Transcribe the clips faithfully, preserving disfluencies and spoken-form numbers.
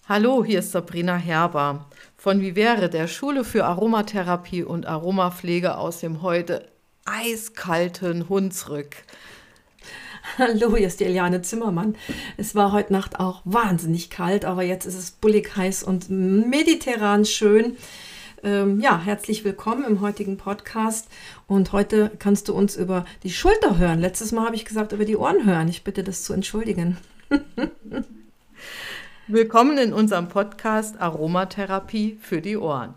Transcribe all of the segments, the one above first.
Hallo, hier ist Sabrina Herber von Vivere, der Schule für Aromatherapie und Aromapflege aus dem heute eiskalten Hunsrück. Hallo, hier ist die Eliane Zimmermann. Es war heute Nacht auch wahnsinnig kalt, aber jetzt ist es bullig heiß und mediterran schön. Ähm, ja, herzlich willkommen im heutigen Podcast. Und heute kannst du uns über die Schulter hören. Letztes Mal habe ich gesagt, über die Ohren hören. Ich bitte das zu entschuldigen. Willkommen in unserem Podcast Aromatherapie für die Ohren.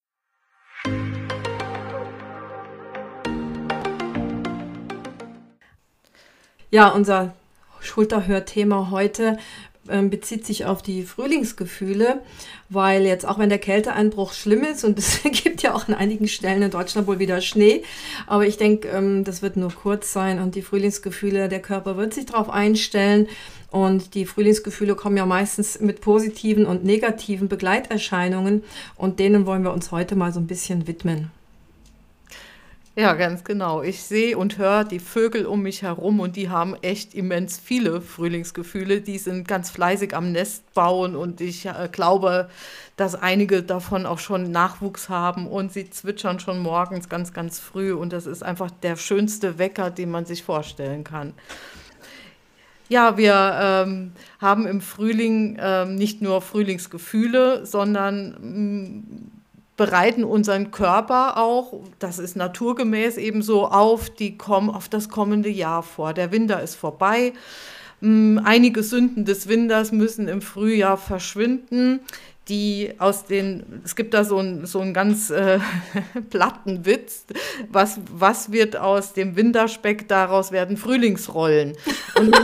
Ja, unser Schulterhörthema heute ähm, bezieht sich auf die Frühlingsgefühle, weil jetzt, auch wenn der Kälteeinbruch schlimm ist und es gibt ja auch an einigen Stellen in Deutschland wohl wieder Schnee, aber ich denke, ähm, das wird nur kurz sein und die Frühlingsgefühle, der Körper wird sich darauf einstellen. Und die Frühlingsgefühle kommen ja meistens mit positiven und negativen Begleiterscheinungen und denen wollen wir uns heute mal so ein bisschen widmen. Ja, ganz genau. Ich sehe und höre die Vögel um mich herum und die haben echt immens viele Frühlingsgefühle. Die sind ganz fleißig am Nest bauen und ich äh, glaube, dass einige davon auch schon Nachwuchs haben und sie zwitschern schon morgens ganz, ganz früh und das ist einfach der schönste Wecker, den man sich vorstellen kann. Ja, wir ähm, haben im Frühling ähm, nicht nur Frühlingsgefühle, sondern ähm, bereiten unseren Körper auch, das ist naturgemäß ebenso, auf, die, auf das kommende Jahr vor. Der Winter ist vorbei. Ähm, einige Sünden des Winters müssen im Frühjahr verschwinden. Die aus den, es gibt da so einen so einen ganz äh, platten Witz, was, was wird aus dem Winterspeck, daraus werden Frühlingsrollen. Und,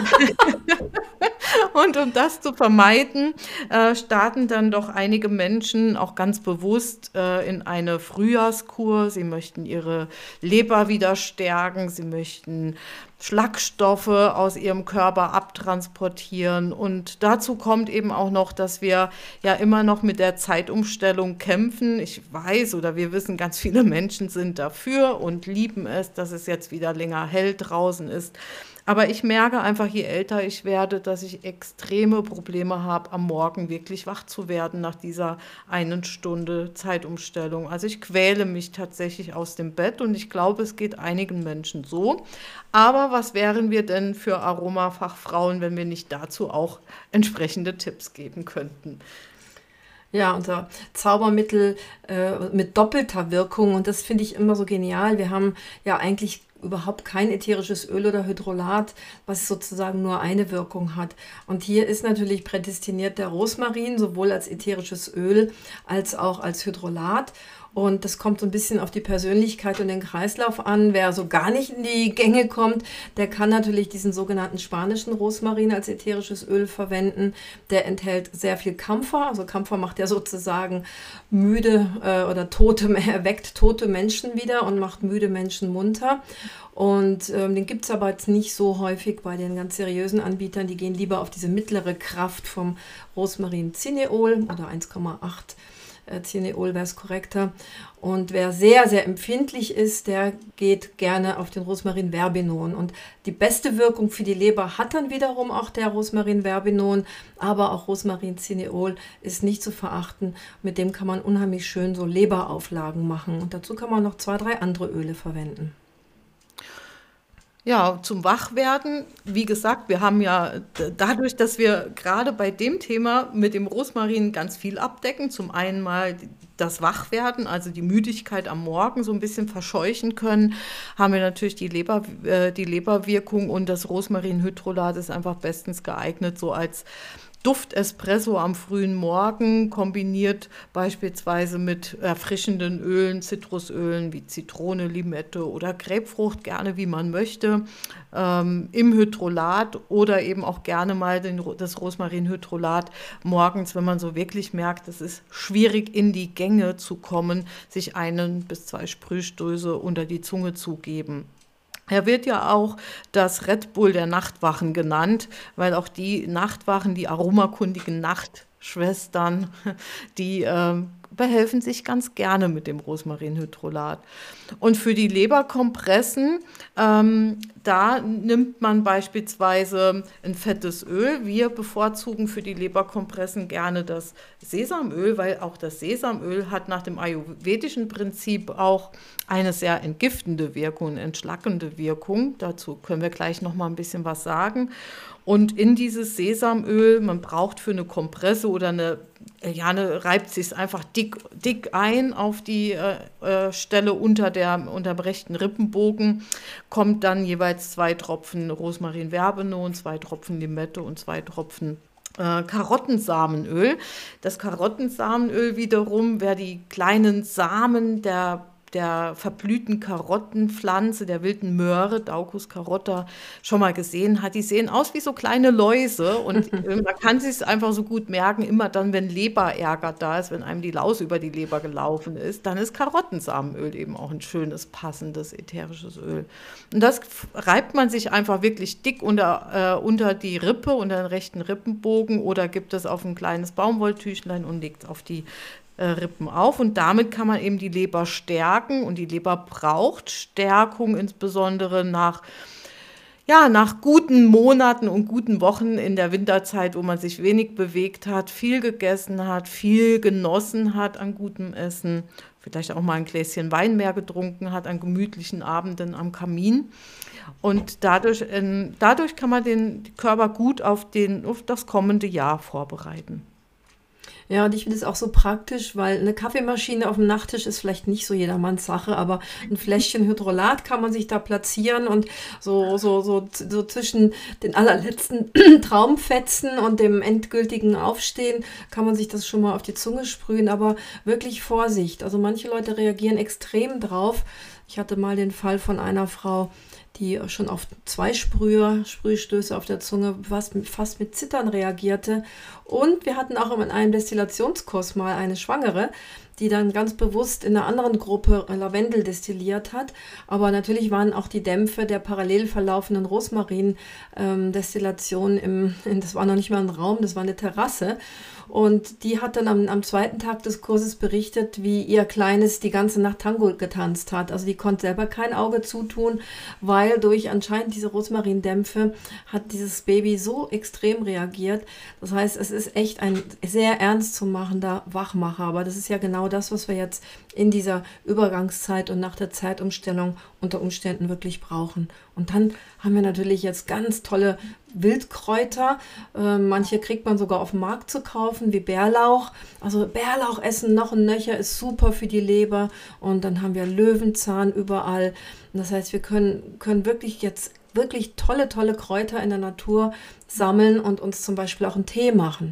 und um das zu vermeiden, äh, starten dann doch einige Menschen auch ganz bewusst äh, in eine Frühjahrskur. Sie möchten ihre Leber wieder stärken, sie möchten Schlagstoffe aus ihrem Körper abtransportieren. Und dazu kommt eben auch noch, dass wir ja immer noch mit der Zeitumstellung kämpfen. Ich weiß oder wir wissen, ganz viele Menschen sind dafür und lieben es, dass es jetzt wieder länger hell draußen ist. Aber ich merke einfach, je älter ich werde, dass ich extreme Probleme habe, am Morgen wirklich wach zu werden nach dieser einen Stunde Zeitumstellung. Also ich quäle mich tatsächlich aus dem Bett und ich glaube, es geht einigen Menschen so. Aber was wären wir denn für Aromafachfrauen, wenn wir nicht dazu auch entsprechende Tipps geben könnten? Ja, unser Zaubermittel äh, mit doppelter Wirkung und das finde ich immer so genial. Wir haben ja eigentlich überhaupt kein ätherisches Öl oder Hydrolat, was sozusagen nur eine Wirkung hat. Und hier ist natürlich prädestiniert der Rosmarin, sowohl als ätherisches Öl als auch als Hydrolat. Und das kommt so ein bisschen auf die Persönlichkeit und den Kreislauf an. Wer so gar nicht in die Gänge kommt, der kann natürlich diesen sogenannten spanischen Rosmarin als ätherisches Öl verwenden. Der enthält sehr viel Kampfer. Also Kampfer macht ja sozusagen müde äh, oder tote, erweckt tote Menschen wieder und macht müde Menschen munter. Und ähm, den gibt es aber jetzt nicht so häufig bei den ganz seriösen Anbietern. Die gehen lieber auf diese mittlere Kraft vom Rosmarin Cineol oder eins Komma acht. Cineol wäre es korrekter. Und wer sehr, sehr empfindlich ist, der geht gerne auf den Rosmarin Verbenon. Und die beste Wirkung für die Leber hat dann wiederum auch der Rosmarin Verbenon, aber auch Rosmarin Cineol ist nicht zu verachten. Mit dem kann man unheimlich schön so Leberauflagen machen. Und dazu kann man noch zwei, drei andere Öle verwenden. Ja, zum Wachwerden, wie gesagt, wir haben ja dadurch, dass wir gerade bei dem Thema mit dem Rosmarin ganz viel abdecken, zum einen mal das Wachwerden, also die Müdigkeit am Morgen so ein bisschen verscheuchen können, haben wir natürlich die Leber, äh, die Leberwirkung und das Rosmarinhydrolat ist einfach bestens geeignet, so als Duftespresso am frühen Morgen, kombiniert beispielsweise mit erfrischenden Ölen, Zitrusölen wie Zitrone, Limette oder Grapefrucht, gerne wie man möchte, ähm, im Hydrolat oder eben auch gerne mal den, das Rosmarinhydrolat morgens, wenn man so wirklich merkt, es ist schwierig in die Gänge zu kommen, sich einen bis zwei Sprühstöße unter die Zunge zu geben. Er wird ja auch das Red Bull der Nachtwachen genannt, weil auch die Nachtwachen, die aromakundigen Nachtschwestern, die äh, behelfen sich ganz gerne mit dem Rosmarinhydrolat. Und für die Leberkompressen, ähm, da nimmt man beispielsweise ein fettes Öl. Wir bevorzugen für die Leberkompressen gerne das Sesamöl, weil auch das Sesamöl hat nach dem ayurvedischen Prinzip auch eine sehr entgiftende Wirkung, entschlackende Wirkung. Dazu können wir gleich noch mal ein bisschen was sagen. Und in dieses Sesamöl, man braucht für eine Kompresse oder eine, ja, eine reibt sich einfach dick, dick ein auf die äh, Stelle unter, der, unter dem rechten Rippenbogen, kommt dann jeweils zwei Tropfen Rosmarin-Verbenot, zwei Tropfen Limette und zwei Tropfen äh, Karottensamenöl. Das Karottensamenöl wiederum, wer die kleinen Samen der der verblühten Karottenpflanze, der wilden Möhre, Daucus carotta, schon mal gesehen hat. Die sehen aus wie so kleine Läuse und äh, man kann sich es einfach so gut merken, immer dann, wenn Leberärger da ist, wenn einem die Laus über die Leber gelaufen ist, dann ist Karottensamenöl eben auch ein schönes, passendes ätherisches Öl. Und das reibt man sich einfach wirklich dick unter, äh, unter die Rippe, unter den rechten Rippenbogen oder gibt es auf ein kleines Baumwolltüchlein und legt es auf die Rippen auf und damit kann man eben die Leber stärken und die Leber braucht Stärkung, insbesondere nach, ja, nach guten Monaten und guten Wochen in der Winterzeit, wo man sich wenig bewegt hat, viel gegessen hat, viel genossen hat an gutem Essen, vielleicht auch mal ein Gläschen Wein mehr getrunken hat an gemütlichen Abenden am Kamin. Und dadurch, dadurch kann man den Körper gut auf, den, auf das kommende Jahr vorbereiten. Ja, und ich finde es auch so praktisch, weil eine Kaffeemaschine auf dem Nachttisch ist vielleicht nicht so jedermanns Sache, aber ein Fläschchen Hydrolat kann man sich da platzieren und so, so, so, so zwischen den allerletzten Traumfetzen und dem endgültigen Aufstehen kann man sich das schon mal auf die Zunge sprühen, aber wirklich Vorsicht. Also manche Leute reagieren extrem drauf. Ich hatte mal den Fall von einer Frau, die schon auf zwei Sprüher, Sprühstöße auf der Zunge fast, fast mit Zittern reagierte. Und wir hatten auch in einem Destillationskurs mal eine Schwangere, die dann ganz bewusst in einer anderen Gruppe Lavendel destilliert hat. Aber natürlich waren auch die Dämpfe der parallel verlaufenden Rosmarin-Destillation, im, das war noch nicht mal ein Raum, das war eine Terrasse. Und die hat dann am, am zweiten Tag des Kurses berichtet, wie ihr Kleines die ganze Nacht Tango getanzt hat. Also die konnte selber kein Auge zutun, weil durch anscheinend diese Rosmarindämpfe hat dieses Baby so extrem reagiert. Das heißt, es ist echt ein sehr ernst zu machender Wachmacher. Aber das ist ja genau das, was wir jetzt in dieser Übergangszeit und nach der Zeitumstellung unter Umständen wirklich brauchen. Und dann haben wir natürlich jetzt ganz tolle Wildkräuter. Äh, manche kriegt man sogar auf dem Markt zu kaufen, wie Bärlauch. Also Bärlauch essen noch ein Nöcher ist super für die Leber. Und dann haben wir Löwenzahn überall. Und das heißt, wir können, können wirklich jetzt wirklich tolle, tolle Kräuter in der Natur sammeln und uns zum Beispiel auch einen Tee machen.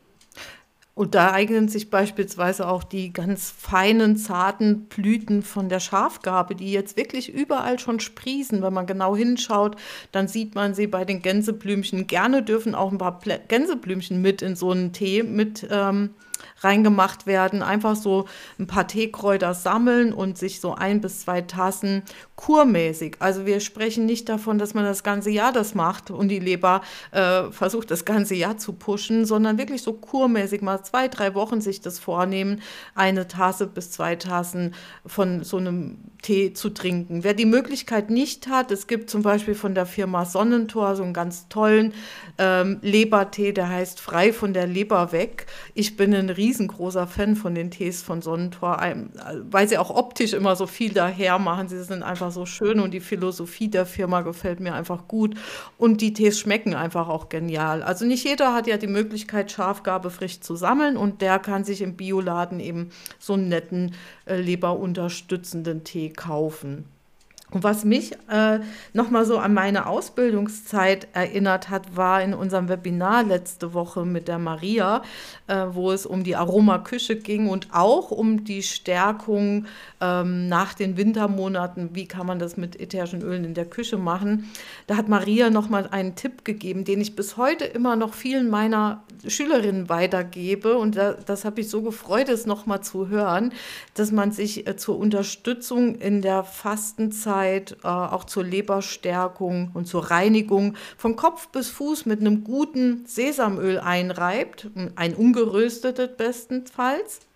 Und da eignen sich beispielsweise auch die ganz feinen, zarten Blüten von der Schafgarbe, die jetzt wirklich überall schon sprießen. Wenn man genau hinschaut, dann sieht man sie bei den Gänseblümchen. Gerne dürfen auch ein paar Plä- Gänseblümchen mit in so einen Tee mit ähm, reingemacht werden. Einfach so ein paar Teekräuter sammeln und sich so ein bis zwei Tassen kurmäßig. Also wir sprechen nicht davon, dass man das ganze Jahr das macht und die Leber äh, versucht, das ganze Jahr zu pushen, sondern wirklich so kurmäßig mal zwei, drei Wochen sich das vornehmen, eine Tasse bis zwei Tassen von so einem Tee zu trinken. Wer die Möglichkeit nicht hat, es gibt zum Beispiel von der Firma Sonnentor so einen ganz tollen ähm, Lebertee, der heißt frei von der Leber weg. Ich bin ein riesengroßer Fan von den Tees von Sonnentor, weil sie auch optisch immer so viel daher machen. Sie sind einfach so schön und die Philosophie der Firma gefällt mir einfach gut. Und die Tees schmecken einfach auch genial. Also nicht jeder hat ja die Möglichkeit, Schafgarbe frisch zu sammeln und der kann sich im Bioladen eben so einen netten äh, leberunterstützenden Tee kaufen. Und was mich äh, nochmal so an meine Ausbildungszeit erinnert hat, war in unserem Webinar letzte Woche mit der Maria, äh, wo es um die Aromaküche ging und auch um die Stärkung ähm, nach den Wintermonaten. Wie kann man das mit ätherischen Ölen in der Küche machen? Da hat Maria nochmal einen Tipp gegeben, den ich bis heute immer noch vielen meiner Schülerinnen weitergebe. Und da, das habe ich so gefreut, es nochmal zu hören, dass man sich äh, zur Unterstützung in der Fastenzeit äh, auch zur Leberstärkung und zur Reinigung von Kopf bis Fuß mit einem guten Sesamöl einreibt, ein ungeröstetes bestenfalls.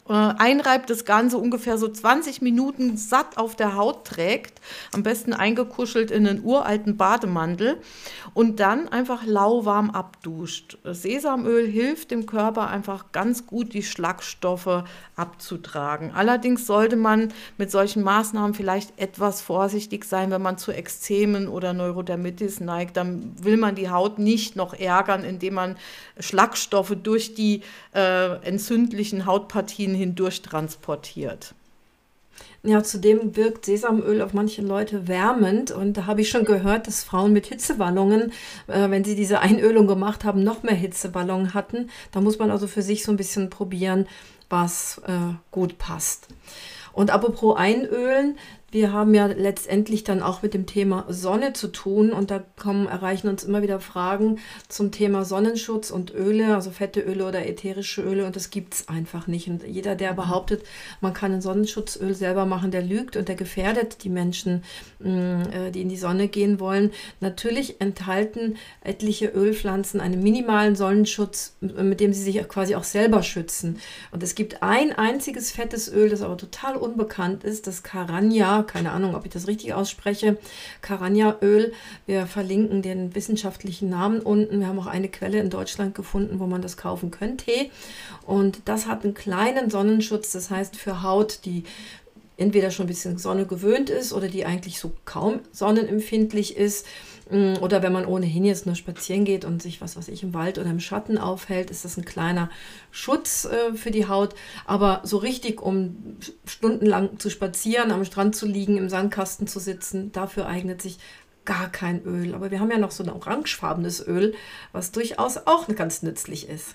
äh, einreibt, das Ganze ungefähr so zwanzig Minuten satt auf der Haut trägt, am besten eingekuschelt in einen uralten Bademantel und dann einfach lauwarm abduscht. Sesamöl hilft dem Körper einfach ganz gut, die Schlagstoffe abzutragen. Allerdings sollte man mit solchen Maßnahmen vielleicht etwas vorsichtig sein, wenn man zu Ekzemen oder Neurodermitis neigt. Dann will man die Haut nicht noch ärgern, indem man Schlagstoffe durch die äh, entzündlichen Hautpartien hindurch transportiert. Ja, zudem wirkt Sesamöl auf manche Leute wärmend und da habe ich schon gehört, dass Frauen mit Hitzewallungen, äh, wenn sie diese Einölung gemacht haben, noch mehr Hitzewallungen hatten. Da muss man also für sich so ein bisschen probieren, was äh, gut passt. Und apropos Einölen, wir haben ja letztendlich dann auch mit dem Thema Sonne zu tun und da kommen, erreichen uns immer wieder Fragen zum Thema Sonnenschutz und Öle, also fette Öle oder ätherische Öle und das gibt es einfach nicht. Und jeder, der behauptet, man kann ein Sonnenschutzöl selber machen, der lügt und der gefährdet die Menschen, mh, die in die Sonne gehen wollen. Natürlich enthalten etliche Ölpflanzen einen minimalen Sonnenschutz, mit dem sie sich quasi auch selber schützen. Und es gibt ein einziges fettes Öl, das aber total unbekannt ist, das Caranja. Keine Ahnung, ob ich das richtig ausspreche. Caranja-Öl. Wir verlinken den wissenschaftlichen Namen unten. Wir haben auch eine Quelle in Deutschland gefunden, wo man das kaufen könnte. Und das hat einen kleinen Sonnenschutz. Das heißt, für Haut, die entweder schon ein bisschen Sonne gewöhnt ist oder die eigentlich so kaum sonnenempfindlich ist. Oder wenn man ohnehin jetzt nur spazieren geht und sich, was weiß ich, im Wald oder im Schatten aufhält, ist das ein kleiner Schutz äh, für die Haut. Aber so richtig, um stundenlang zu spazieren, am Strand zu liegen, im Sandkasten zu sitzen, dafür eignet sich gar kein Öl. Aber wir haben ja noch so ein orangefarbenes Öl, was durchaus auch ganz nützlich ist.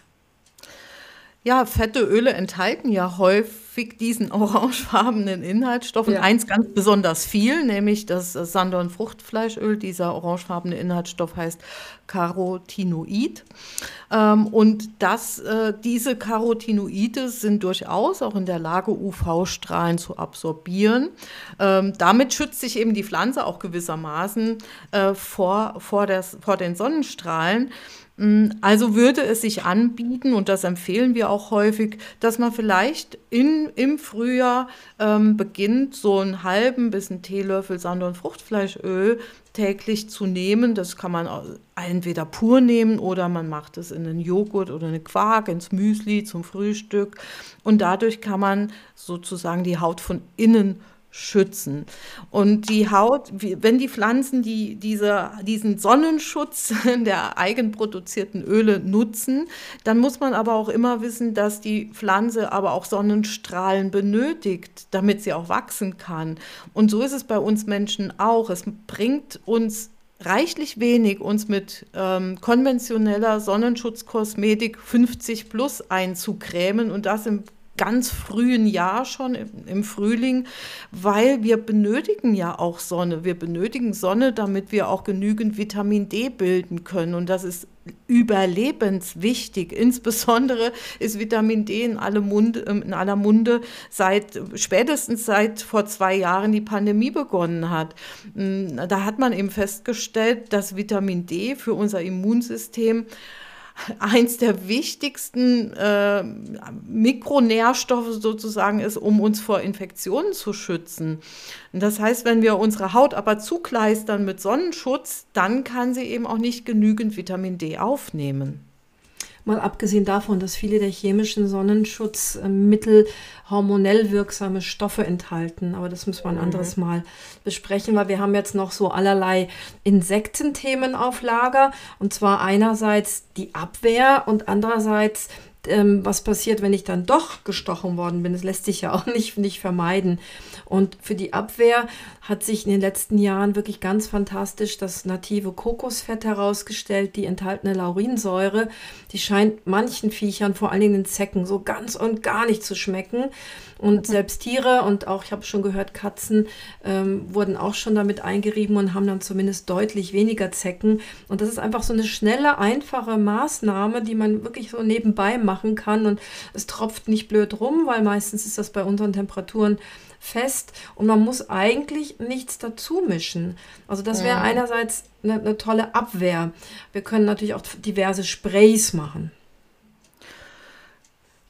Ja, fette Öle enthalten ja häufig diesen orangefarbenen Inhaltsstoff und Ja. eins ganz besonders viel, nämlich das Sanddorn-Fruchtfleischöl. Dieser orangefarbene Inhaltsstoff heißt Carotinoid. Ähm, und das, äh, diese Carotinoide sind durchaus auch in der Lage, U V-Strahlen zu absorbieren. Ähm, damit schützt sich eben die Pflanze auch gewissermaßen äh, vor, vor, des, vor den Sonnenstrahlen. Also würde es sich anbieten, und das empfehlen wir auch häufig, dass man vielleicht in, im Frühjahr ähm, beginnt, so einen halben bis einen Teelöffel Sanddorn-Fruchtfleischöl täglich zu nehmen. Das kann man entweder pur nehmen oder man macht es in einen Joghurt oder eine Quark, ins Müsli zum Frühstück. Und dadurch kann man sozusagen die Haut von innen schützen. Und die Haut, wenn die Pflanzen die, diese, diesen Sonnenschutz der eigenproduzierten Öle nutzen, dann muss man aber auch immer wissen, dass die Pflanze aber auch Sonnenstrahlen benötigt, damit sie auch wachsen kann. Und so ist es bei uns Menschen auch. Es bringt uns reichlich wenig, uns mit ähm, konventioneller Sonnenschutzkosmetik fünfzig plus einzucremen und das im ganz frühen Jahr schon, im, im Frühling, weil wir benötigen ja auch Sonne. Wir benötigen Sonne, damit wir auch genügend Vitamin D bilden können. Und das ist überlebenswichtig. Insbesondere ist Vitamin D in, alle Munde, in aller Munde, seit, spätestens seit vor zwei Jahren die Pandemie begonnen hat. Da hat man eben festgestellt, dass Vitamin D für unser Immunsystem eins der wichtigsten äh, Mikronährstoffe sozusagen ist, um uns vor Infektionen zu schützen. Und das heißt, wenn wir unsere Haut aber zukleistern mit Sonnenschutz, dann kann sie eben auch nicht genügend Vitamin D aufnehmen. Mal abgesehen davon, dass viele der chemischen Sonnenschutzmittel hormonell wirksame Stoffe enthalten. Aber das müssen wir ein anderes Mal besprechen, weil wir haben jetzt noch so allerlei Insektenthemen auf Lager. Und zwar einerseits die Abwehr und andererseits ähm, was passiert, wenn ich dann doch gestochen worden bin. Das lässt sich ja auch nicht, nicht vermeiden. Und für die Abwehr hat sich in den letzten Jahren wirklich ganz fantastisch das native Kokosfett herausgestellt, die enthaltene Laurinsäure. Die scheint manchen Viechern, vor allen Dingen den Zecken, so ganz und gar nicht zu schmecken. Und selbst Tiere und auch, ich habe schon gehört, Katzen ähm, wurden auch schon damit eingerieben und haben dann zumindest deutlich weniger Zecken. Und das ist einfach so eine schnelle, einfache Maßnahme, die man wirklich so nebenbei machen kann. Und es tropft nicht blöd rum, weil meistens ist das bei unseren Temperaturen fest und man muss eigentlich nichts dazu mischen. Also das wäre einerseits eine, eine tolle Abwehr. Wir können natürlich auch diverse Sprays machen.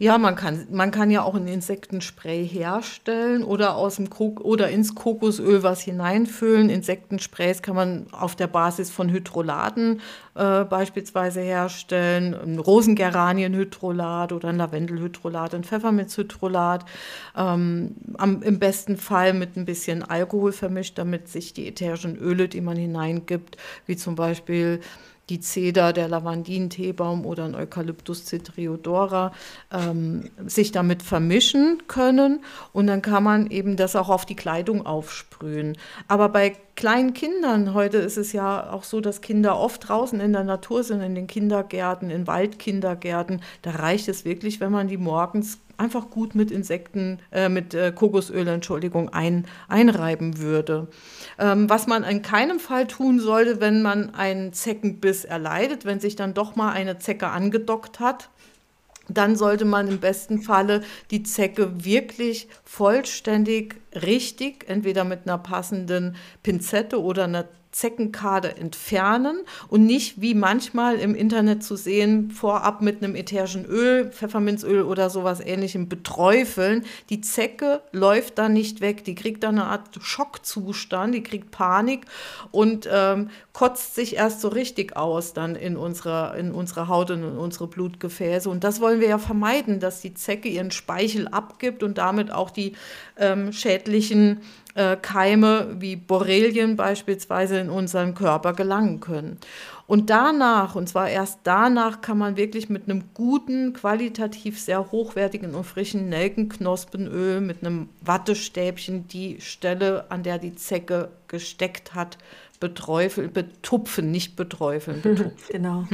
Ja, man kann, man kann ja auch ein Insektenspray herstellen oder aus dem Kok oder ins Kokosöl was hineinfüllen. Insektensprays kann man auf der Basis von Hydrolaten äh, beispielsweise herstellen, ein Rosengeranienhydrolat oder ein Lavendelhydrolat, ein Pfefferminzhydrolat. Ähm, am, im besten Fall mit ein bisschen Alkohol vermischt, damit sich die ätherischen Öle, die man hineingibt, wie zum Beispiel die Zeder, der Lavandin-Teebaum oder ein Eucalyptus citriodora, ähm, sich damit vermischen können und dann kann man eben das auch auf die Kleidung aufsprühen. Aber bei kleinen Kindern, heute ist es ja auch so, dass Kinder oft draußen in der Natur sind, in den Kindergärten, in Waldkindergärten, da reicht es wirklich, wenn man die morgens einfach gut mit Insekten, äh, mit äh, Kokosöl, Entschuldigung, ein, einreiben würde. Ähm, was man in keinem Fall tun sollte, wenn man einen Zeckenbiss erleidet, wenn sich dann doch mal eine Zecke angedockt hat, dann sollte man im besten Falle die Zecke wirklich vollständig richtig, entweder mit einer passenden Pinzette oder einer Zeckenkade entfernen und nicht wie manchmal im Internet zu sehen, vorab mit einem ätherischen Öl, Pfefferminzöl oder sowas Ähnlichem beträufeln. Die Zecke läuft dann nicht weg, die kriegt dann eine Art Schockzustand, die kriegt Panik und ähm, kotzt sich erst so richtig aus dann in unserer, in unserer Haut und in unsere Blutgefäße. Und das wollen wir ja vermeiden, dass die Zecke ihren Speichel abgibt und damit auch die ähm, schädlichen äh, Keime wie Borrelien beispielsweise in unseren Körper gelangen können. Und danach, und zwar erst danach, kann man wirklich mit einem guten, qualitativ sehr hochwertigen und frischen Nelkenknospenöl mit einem Wattestäbchen die Stelle, an der die Zecke gesteckt hat, beträufeln, betupfen, nicht beträufeln. Betupfen. Genau.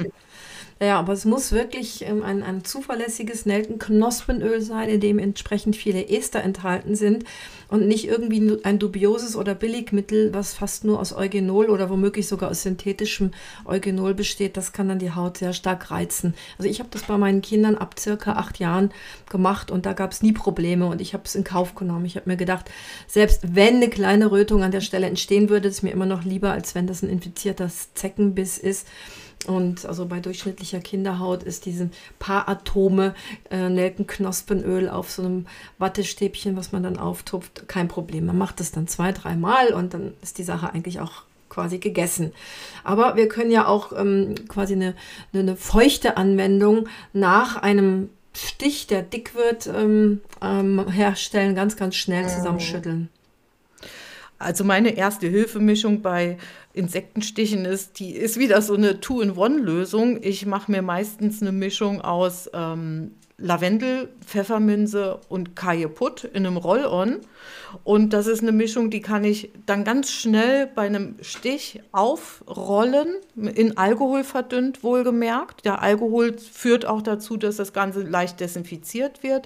Ja, aber es muss wirklich ähm, ein, ein zuverlässiges Nelkenknospenöl sein, in dem entsprechend viele Ester enthalten sind und nicht irgendwie ein dubioses oder Billigmittel, was fast nur aus Eugenol oder womöglich sogar aus synthetischem Eugenol besteht. Das kann dann die Haut sehr stark reizen. Also ich habe das bei meinen Kindern ab circa acht Jahren gemacht und da gab es nie Probleme und ich habe es in Kauf genommen. Ich habe mir gedacht, selbst wenn eine kleine Rötung an der Stelle entstehen würde, ist mir immer noch lieber, als wenn das ein infizierter Zeckenbiss ist. Und also bei durchschnittlicher Kinderhaut ist diese paar Atome äh, Nelkenknospenöl auf so einem Wattestäbchen, was man dann auftupft, kein Problem. Man macht das dann zwei, dreimal und dann ist die Sache eigentlich auch quasi gegessen. Aber wir können ja auch ähm, quasi eine, eine feuchte Anwendung nach einem Stich, der dick wird, ähm, ähm, herstellen, ganz, ganz schnell zusammenschütteln. Also meine erste Hilfemischung bei Insektenstichen ist, die ist wieder so eine Two-in-One-Lösung. Ich mache mir meistens eine Mischung aus ähm, Lavendel, Pfefferminze und Kajeput in einem Roll-on. Und das ist eine Mischung, die kann ich dann ganz schnell bei einem Stich aufrollen, in Alkohol verdünnt, wohlgemerkt. Der Alkohol führt auch dazu, dass das Ganze leicht desinfiziert wird.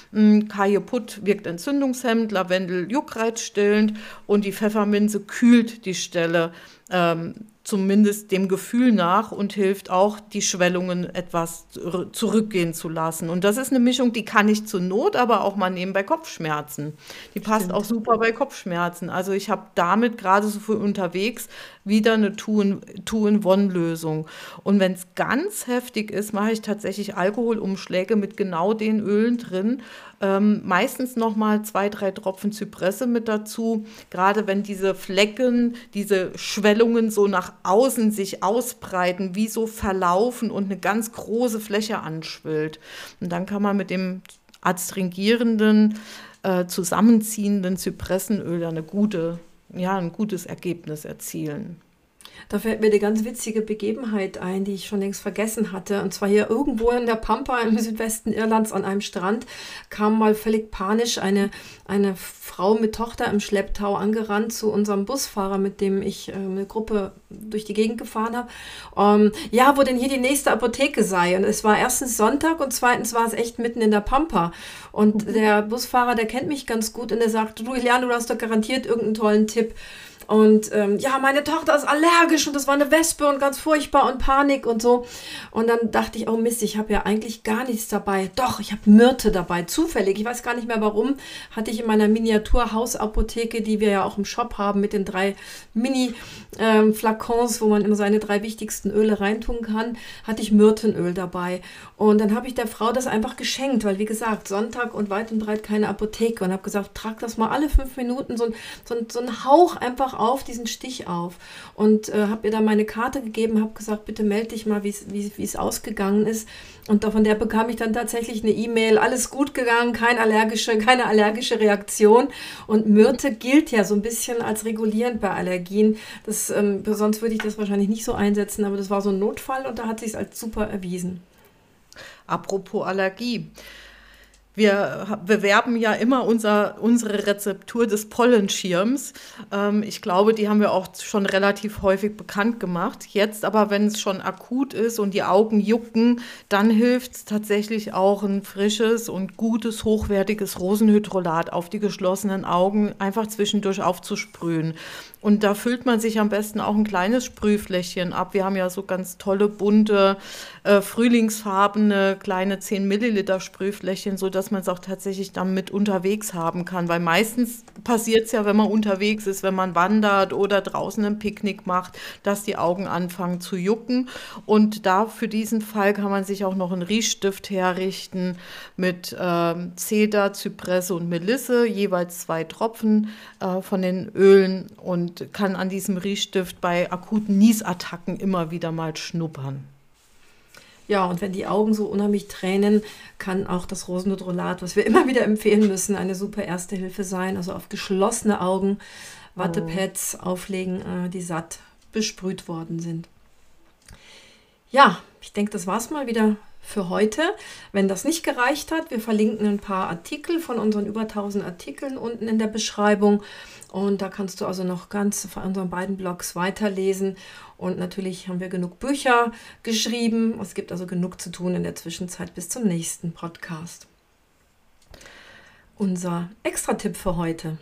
Kajeput wirkt entzündungshemmend, Lavendel juckreizstillend und die Pfefferminze kühlt die Stelle ähm, zumindest dem Gefühl nach und hilft auch, die Schwellungen etwas zurückgehen zu lassen. Und das ist eine Mischung, die kann ich zur Not aber auch mal nehmen bei Kopfschmerzen. Die passt Stimmt. auch super bei Kopfschmerzen. Also ich habe damit gerade so für unterwegs wieder eine Two-in-One-Lösung. Und wenn es ganz heftig ist, mache ich tatsächlich Alkoholumschläge mit genau den Ölen drin. Ähm, meistens noch mal zwei, drei Tropfen Zypresse mit dazu. Gerade wenn diese Flecken, diese Schwellungen so nach außen sich ausbreiten, wie so verlaufen und eine ganz große Fläche anschwillt. Und dann kann man mit dem adstringierenden, äh, zusammenziehenden Zypressenöl eine gute, ja, ein gutes Ergebnis erzielen. Da fällt mir eine ganz witzige Begebenheit ein, die ich schon längst vergessen hatte. Und zwar hier irgendwo in der Pampa im Südwesten Irlands an einem Strand kam mal völlig panisch eine, eine Frau mit Tochter im Schlepptau angerannt zu unserem Busfahrer, mit dem ich äh, eine Gruppe durch die Gegend gefahren habe. Ähm, ja, wo denn hier die nächste Apotheke sei. Und es war erstens Sonntag und zweitens war es echt mitten in der Pampa. Und der Busfahrer, der kennt mich ganz gut und der sagt, du Eliane, du hast doch garantiert irgendeinen tollen Tipp. Und ähm, ja, meine Tochter ist allergisch und das war eine Wespe und ganz furchtbar und Panik und so. Und dann dachte ich, oh Mist, ich habe ja eigentlich gar nichts dabei. Doch, ich habe Myrte dabei, zufällig. Ich weiß gar nicht mehr warum, hatte ich in meiner Miniatur-Hausapotheke, die wir ja auch im Shop haben, mit den drei Mini-Flakons, wo man immer seine drei wichtigsten Öle reintun kann, hatte ich Myrtenöl dabei. Und dann habe ich der Frau das einfach geschenkt, weil wie gesagt, Sonntag und weit und breit keine Apotheke, und habe gesagt, trag das mal alle fünf Minuten so, ein- so, ein- so einen Hauch einfach auf, diesen Stich auf. Und äh, habe ihr dann meine Karte gegeben, habe gesagt, bitte melde dich mal, wie's- wie wie es ausgegangen ist. Und da- von der bekam ich dann tatsächlich eine E-Mail, alles gut gegangen, kein allergische, keine allergische Reaktion. Und Myrte gilt ja so ein bisschen als regulierend bei Allergien. Das, ähm, sonst würde ich das wahrscheinlich nicht so einsetzen, aber das war so ein Notfall und da hat sich als super erwiesen. Apropos Allergie. Wir ha- bewerben ja immer unser, unsere Rezeptur des Pollenschirms. Ähm, ich glaube, die haben wir auch schon relativ häufig bekannt gemacht. Jetzt aber, wenn es schon akut ist und die Augen jucken, dann hilft es tatsächlich auch, ein frisches und gutes, hochwertiges Rosenhydrolat auf die geschlossenen Augen einfach zwischendurch aufzusprühen. Und da füllt man sich am besten auch ein kleines Sprühfläschchen ab. Wir haben ja so ganz tolle, bunte, äh, frühlingsfarbene, kleine zehn Milliliter Sprühfläschchen, sodass man es auch tatsächlich dann mit unterwegs haben kann. Weil meistens passiert es ja, wenn man unterwegs ist, wenn man wandert oder draußen ein Picknick macht, dass die Augen anfangen zu jucken. Und da für diesen Fall kann man sich auch noch einen Riechstift herrichten mit ähm, Zeder, Zypresse und Melisse, jeweils zwei Tropfen äh, von den Ölen, und kann an diesem Riechstift bei akuten Niesattacken immer wieder mal schnuppern. Ja, und wenn die Augen so unheimlich tränen, kann auch das Rosenhydrolat, was wir immer wieder empfehlen müssen, eine super erste Hilfe sein. Also auf geschlossene Augen Oh. Wattepads auflegen, äh, die satt besprüht worden sind. Ja, ich denke, das war's mal wieder für heute. Wenn das nicht gereicht hat, wir verlinken ein paar Artikel von unseren über tausend Artikeln unten in der Beschreibung. Und da kannst du also noch ganz von unseren beiden Blogs weiterlesen. Und natürlich haben wir genug Bücher geschrieben. Es gibt also genug zu tun in der Zwischenzeit bis zum nächsten Podcast. Unser Extra-Tipp für heute.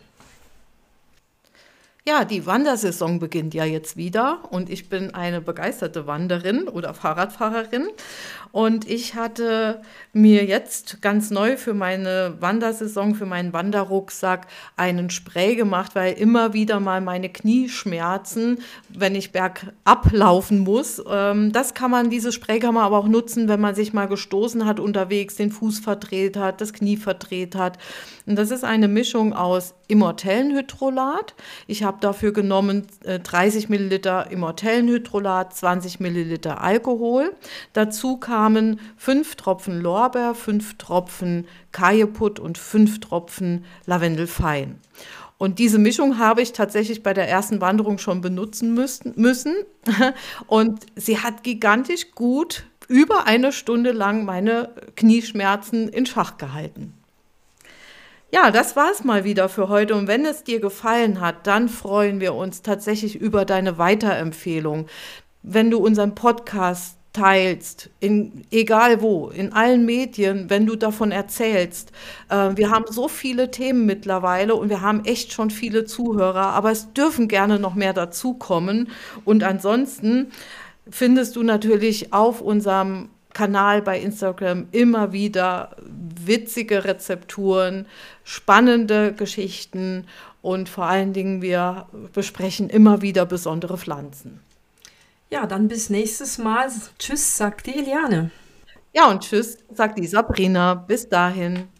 Ja, die Wandersaison beginnt ja jetzt wieder und ich bin eine begeisterte Wanderin oder Fahrradfahrerin, und ich hatte mir jetzt ganz neu für meine Wandersaison, für meinen Wanderrucksack einen Spray gemacht, weil immer wieder mal meine Knie schmerzen, wenn ich bergab laufen muss. Ähm, das kann man, dieses Spray kann man aber auch nutzen, wenn man sich mal gestoßen hat unterwegs, den Fuß verdreht hat, das Knie verdreht hat. Und das ist eine Mischung aus Immortellenhydrolat. Ich habe dafür genommen äh, dreißig Milliliter Immortellenhydrolat, zwanzig Milliliter Alkohol. Dazu kamen fünf Tropfen Lorbeer, fünf Tropfen Kajeput und fünf Tropfen Lavendelfein. Und diese Mischung habe ich tatsächlich bei der ersten Wanderung schon benutzen müssen. müssen. Und sie hat gigantisch gut über eine Stunde lang meine Knieschmerzen in Schach gehalten. Ja, das war's mal wieder für heute. Und wenn es dir gefallen hat, dann freuen wir uns tatsächlich über deine Weiterempfehlung. Wenn du unseren Podcast teilst, in, egal wo, in allen Medien, wenn du davon erzählst. Äh, wir haben so viele Themen mittlerweile und wir haben echt schon viele Zuhörer, aber es dürfen gerne noch mehr dazukommen. Und ansonsten findest du natürlich auf unserem Kanal bei Instagram immer wieder witzige Rezepturen, spannende Geschichten, und vor allen Dingen wir besprechen immer wieder besondere Pflanzen. Ja, dann bis nächstes Mal. Tschüss, sagt die Eliane. Ja, und tschüss, sagt die Sabrina. Bis dahin.